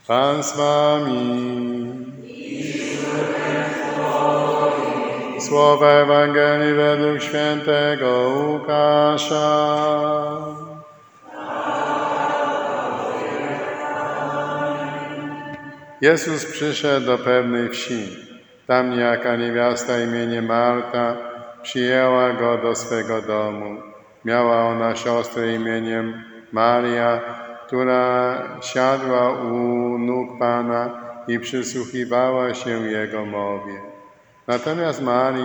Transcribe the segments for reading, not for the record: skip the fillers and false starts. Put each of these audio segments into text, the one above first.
Pan z wami. Słowa Ewangelii według świętego Łukasza. Jezus przyszedł do pewnej wsi. Tam niejaka niewiasta imieniem Marta przyjęła go do swego domu. Miała ona siostrę imieniem Maria, która siadła u nóg Pana i przysłuchiwała się Jego mowie. Natomiast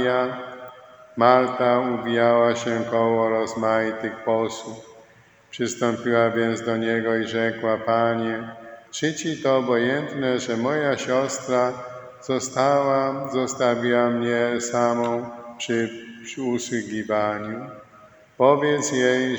Marta uwijała się koło rozmaitych posłów. Przystąpiła więc do Niego i rzekła: Panie, czy Ci to obojętne, że moja siostra zostawiła mnie samą przy usługiwaniu? Powiedz jej,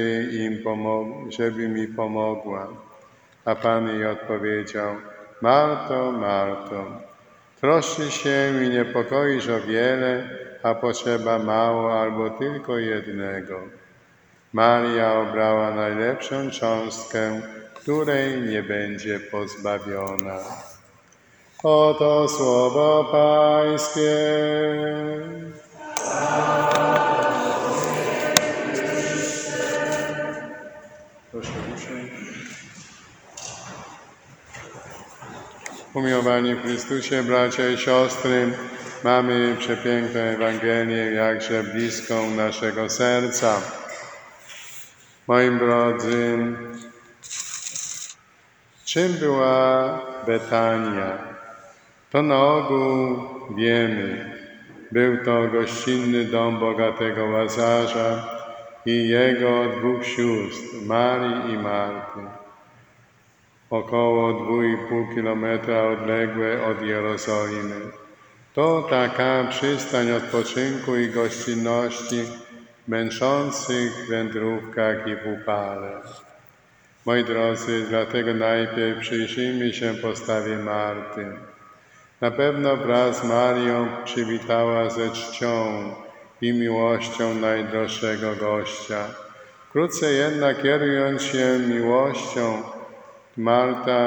żeby mi pomogła. A Pan jej odpowiedział: Marto, Marto, troszczysz się i niepokoisz o wiele, a potrzeba mało albo tylko jednego. Maria obrała najlepszą cząstkę, której nie będzie pozbawiona. Oto słowo Pańskie. Proszę usiąść. Umiłowani w Chrystusie, bracia i siostry, mamy przepiękną Ewangelię, jakże bliską naszego serca. Moi drodzy, czym była Betania? To na ogół wiemy. Był to gościnny dom bogatego Łazarza i jego dwóch sióstr, Marii i Marty. Około 2,5 kilometra odległe od Jerozolimy. To taka przystań odpoczynku i gościnności w męczących wędrówkach i w upale. Moi drodzy, dlatego najpierw przyjrzyjmy się postawie Marty. Na pewno wraz z Marią przywitała ze czcią i miłością najdroższego gościa. Wkrótce jednak, kierując się miłością, Marta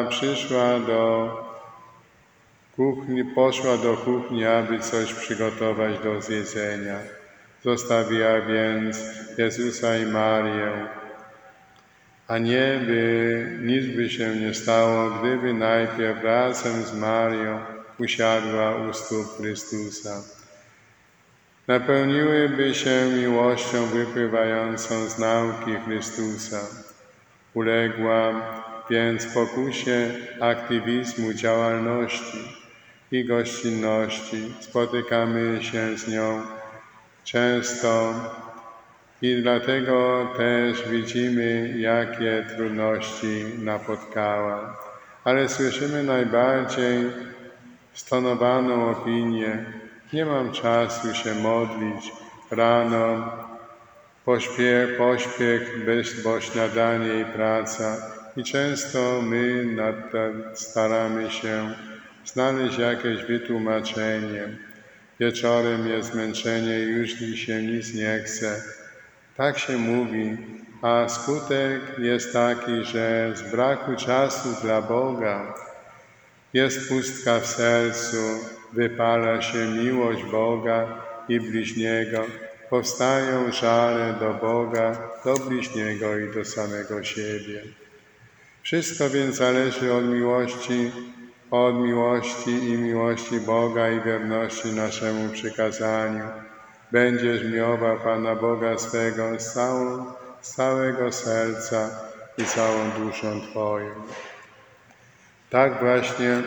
poszła do kuchni, aby coś przygotować do zjedzenia. Zostawiła więc Jezusa i Marię. A nic by się nie stało, gdyby najpierw razem z Marią usiadła u stóp Chrystusa. Napełniłyby się miłością wypływającą z nauki Chrystusa. Uległa więc pokusie aktywizmu, działalności i gościnności. Spotykamy się z nią często i dlatego też widzimy, jakie trudności napotkała. Ale słyszymy najbardziej stonowaną opinię: nie mam czasu się modlić rano, pośpiech, bo śniadanie i praca. I często my staramy się znaleźć jakieś wytłumaczenie. Wieczorem jest zmęczenie i już się nic nie chce. Tak się mówi, a skutek jest taki, że z braku czasu dla Boga jest pustka w sercu, wypala się miłość Boga i bliźniego, powstają żale do Boga, do bliźniego i do samego siebie. Wszystko więc zależy od miłości Boga i wierności naszemu przykazaniu. Będziesz miłował Pana Boga swego z całego serca i całą duszą Twoją. Tak właśnie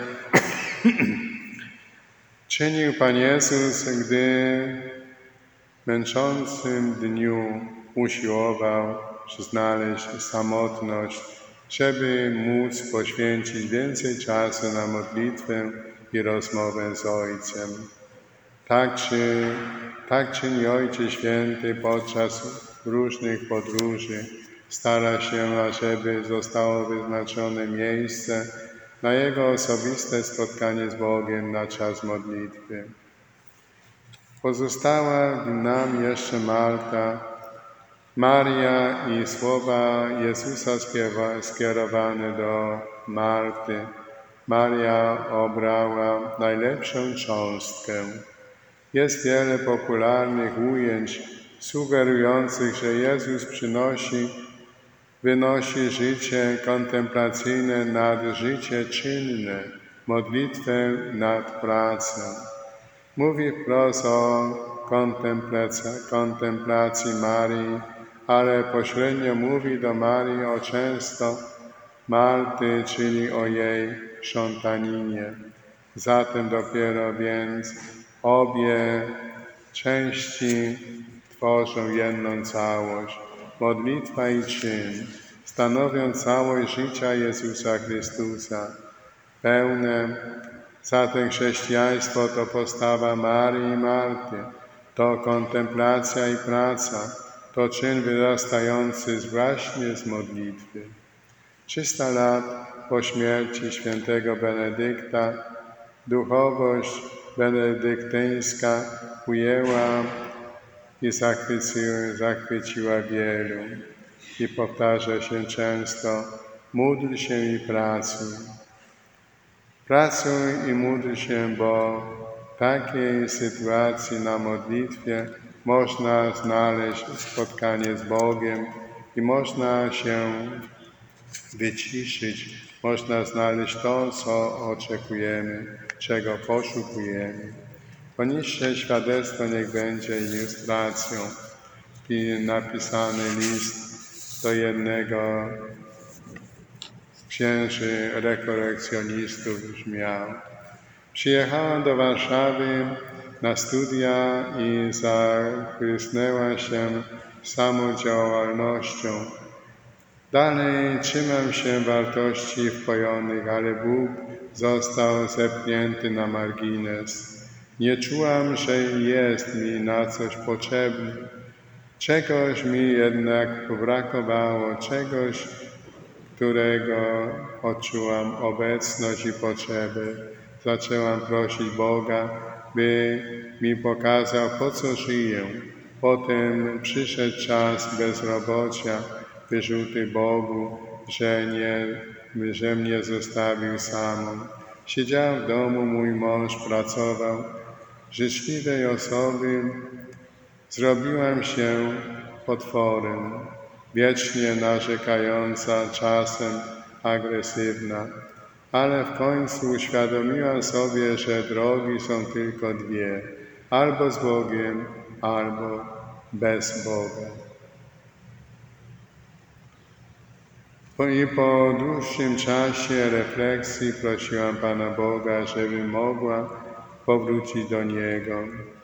czynił Pan Jezus, gdy w męczącym dniu usiłował znaleźć samotność, żeby móc poświęcić więcej czasu na modlitwę i rozmowę z Ojcem. Tak czyni Ojciec Święty podczas różnych podróży. Stara się, ażeby zostało wyznaczone miejsce na Jego osobiste spotkanie z Bogiem na czas modlitwy. Pozostała nam jeszcze Marta, Maria i słowa Jezusa skierowane do Marty Maria obrała najlepszą cząstkę. Jest wiele popularnych ujęć sugerujących, że Jezus wynosi życie kontemplacyjne nad życie czynne, modlitwę nad pracą. Mówi wprost o kontemplacji Marii, ale pośrednio mówi do Marii o często Marty, czyli o jej krzątaninie. Zatem dopiero więc obie części tworzą jedną całość. Modlitwa i czyn stanowią całość życia Jezusa Chrystusa. Pełne zatem chrześcijaństwo to postawa Marii i Marty, to kontemplacja i praca, to czyn wyrastający właśnie z modlitwy. 300 lat po śmierci świętego Benedykta duchowość benedyktyńska ujęła i zachwyciła wielu. I powtarza się często: módl się i pracuj. Pracuj i módl się, bo w takiej sytuacji na modlitwie można znaleźć spotkanie z Bogiem i można się wyciszyć, można znaleźć to, co oczekujemy, czego poszukujemy. Poniższe świadectwo niech będzie ilustracją. Napisany list do jednego z księży rekolekcjonistów brzmiał: przyjechałam do Warszawy na studia i zachłysnęła się samodziałalnością. Dalej trzymam się wartości wpojonych, ale Bóg został zepchnięty na margines. Nie czułam, że jest mi na coś potrzebny. Czegoś mi jednak brakowało, czegoś, którego odczułam obecność i potrzebę. Zaczęłam prosić Boga, by mi pokazał, po co żyję. Potem przyszedł czas bezrobocia, wyrzuty Bogu, że mnie zostawił samą. Siedziałam w domu, mój mąż pracował. Życzliwej osoby zrobiłam się potworem, wiecznie narzekająca, czasem agresywna. Ale w końcu uświadomiłam sobie, że drogi są tylko dwie: albo z Bogiem, albo bez Boga. I po dłuższym czasie refleksji prosiłam Pana Boga, żebym mogła powrócić do Niego.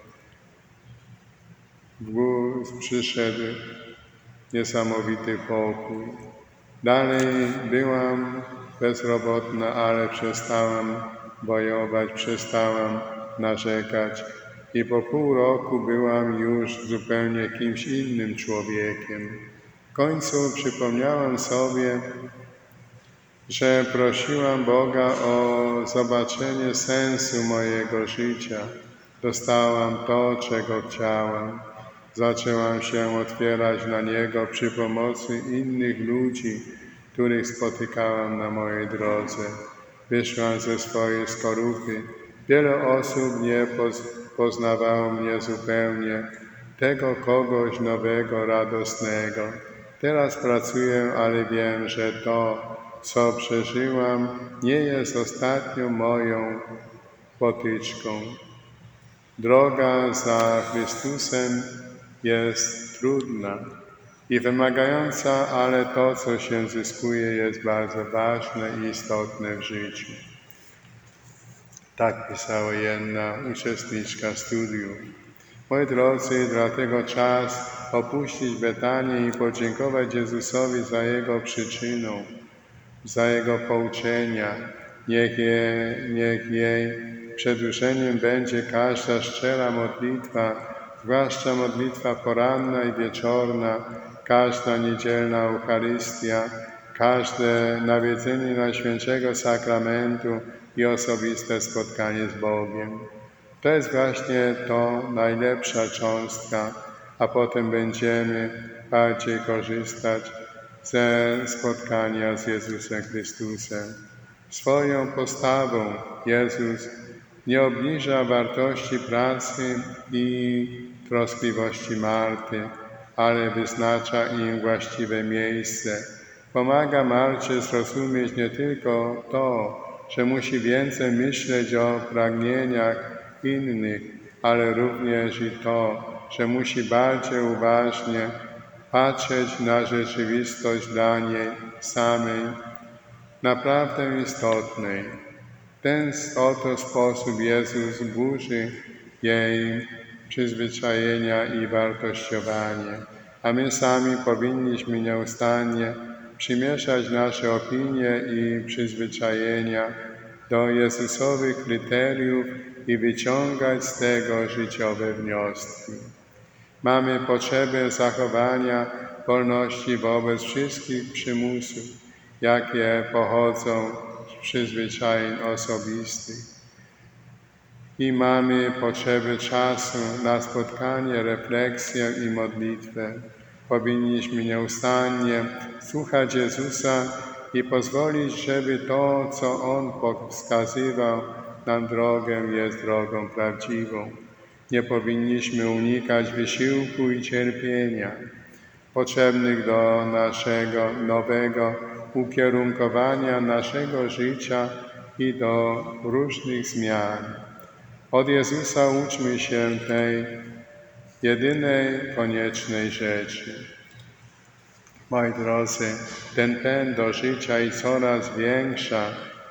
Przyszedł niesamowity pokój. Dalej byłam bezrobotna, ale przestałam bojować, przestałam narzekać i po pół roku byłam już zupełnie kimś innym człowiekiem. W końcu przypomniałam sobie, że prosiłam Boga o zobaczenie sensu mojego życia. Dostałam to, czego chciałam. Zaczęłam się otwierać na Niego przy pomocy innych ludzi, których spotykałam na mojej drodze. Wyszłam ze swojej skorupy. Wiele osób nie poznawało mnie zupełnie, tego kogoś nowego, radosnego. Teraz pracuję, ale wiem, że to, co przeżyłam, nie jest ostatnią moją potyczką. Droga za Chrystusem jest trudna i wymagająca, ale to, co się zyskuje, jest bardzo ważne i istotne w życiu. Tak pisała jedna uczestniczka studiów. Moi drodzy, dlatego czas opuścić Betanię i podziękować Jezusowi za Jego przyczyną, za Jego pouczenia. Niech jej przedłużeniem będzie każda szczera modlitwa, zwłaszcza modlitwa poranna i wieczorna, każda niedzielna Eucharystia, każde nawiedzenie Najświętszego Sakramentu i osobiste spotkanie z Bogiem. To jest właśnie to najlepsza cząstka, a potem będziemy bardziej korzystać ze spotkania z Jezusem Chrystusem. Swoją postawą Jezus nie obniża wartości pracy i troskliwości Marty, ale wyznacza im właściwe miejsce. Pomaga Marcie zrozumieć nie tylko to, że musi więcej myśleć o pragnieniach innych, ale również i to, że musi bardziej uważnie patrzeć na rzeczywistość dla niej samej, naprawdę istotnej. W ten oto sposób Jezus burzy jej przyzwyczajenia i wartościowanie, a my sami powinniśmy nieustannie przymieszać nasze opinie i przyzwyczajenia do Jezusowych kryteriów i wyciągać z tego życiowe wnioski. Mamy potrzebę zachowania wolności wobec wszystkich przymusów, jakie pochodzą z przyzwyczajeń osobistych. I mamy potrzebę czasu na spotkanie, refleksję i modlitwę. Powinniśmy nieustannie słuchać Jezusa i pozwolić, żeby to, co On wskazywał nam drogę, jest drogą prawdziwą. Nie powinniśmy unikać wysiłku i cierpienia potrzebnych do naszego nowego ukierunkowania naszego życia i do różnych zmian. Od Jezusa uczmy się tej jedynej koniecznej rzeczy. Moi drodzy, ten pęd do życia i coraz większa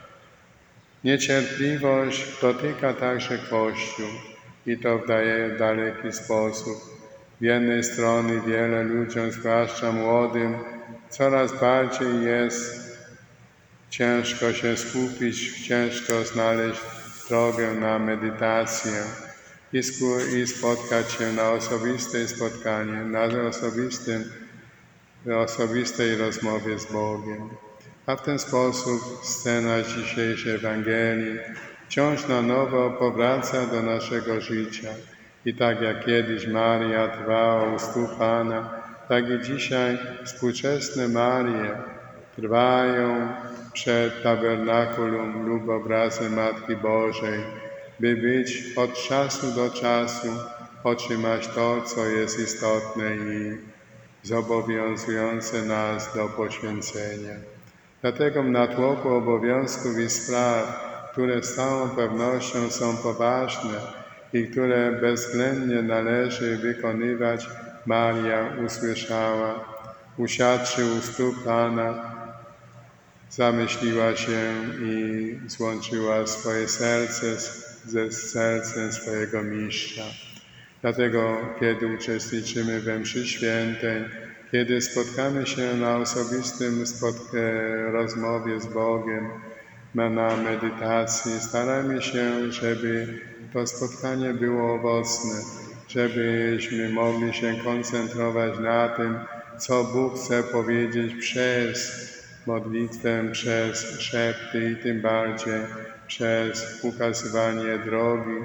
niecierpliwość dotyka także Kościół i to w daleki sposób. Z jednej strony wiele ludziom, zwłaszcza młodym, coraz bardziej jest ciężko się skupić, ciężko znaleźć drogę na medytację i spotkać się na osobiste spotkanie, na osobistej rozmowie z Bogiem. A w ten sposób scena dzisiejszej Ewangelii wciąż na nowo powraca do naszego życia. I tak jak kiedyś Maria trwała u stóp Pana, tak i dzisiaj współczesne Marie trwają przed tabernakulum lub obrazem Matki Bożej, by być od czasu do czasu, otrzymać to, co jest istotne i zobowiązujące nas do poświęcenia. Dlatego w natłoku obowiązków i spraw, które z całą pewnością są poważne i które bezwzględnie należy wykonywać, Maria usłyszała, usiadłszy u stóp Pana, zamyśliła się i złączyła swoje serce ze sercem swojego Mistrza. Dlatego, kiedy uczestniczymy we mszy świętej, kiedy spotkamy się na osobistym rozmowie z Bogiem, na medytacji, staramy się, żeby to spotkanie było owocne, żebyśmy mogli się koncentrować na tym, co Bóg chce powiedzieć przez modlitwę, przez szepty i tym bardziej przez ukazywanie drogi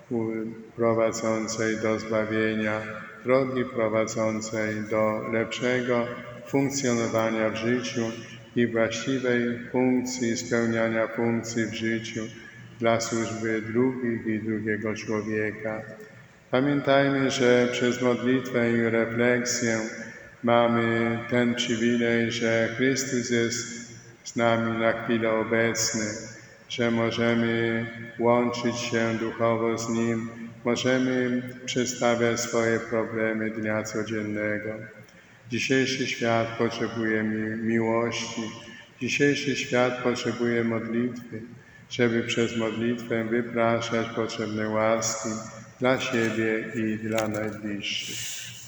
prowadzącej do zbawienia, drogi prowadzącej do lepszego funkcjonowania w życiu i właściwej funkcji, spełniania funkcji w życiu dla służby drugich i drugiego człowieka. Pamiętajmy, że przez modlitwę i refleksję mamy ten przywilej, że Chrystus jest z nami na chwilę obecny, że możemy łączyć się duchowo z Nim, możemy przedstawiać swoje problemy dnia codziennego. Dzisiejszy świat potrzebuje miłości, dzisiejszy świat potrzebuje modlitwy, żeby przez modlitwę wypraszać potrzebne łaski dla siebie i dla najbliższych.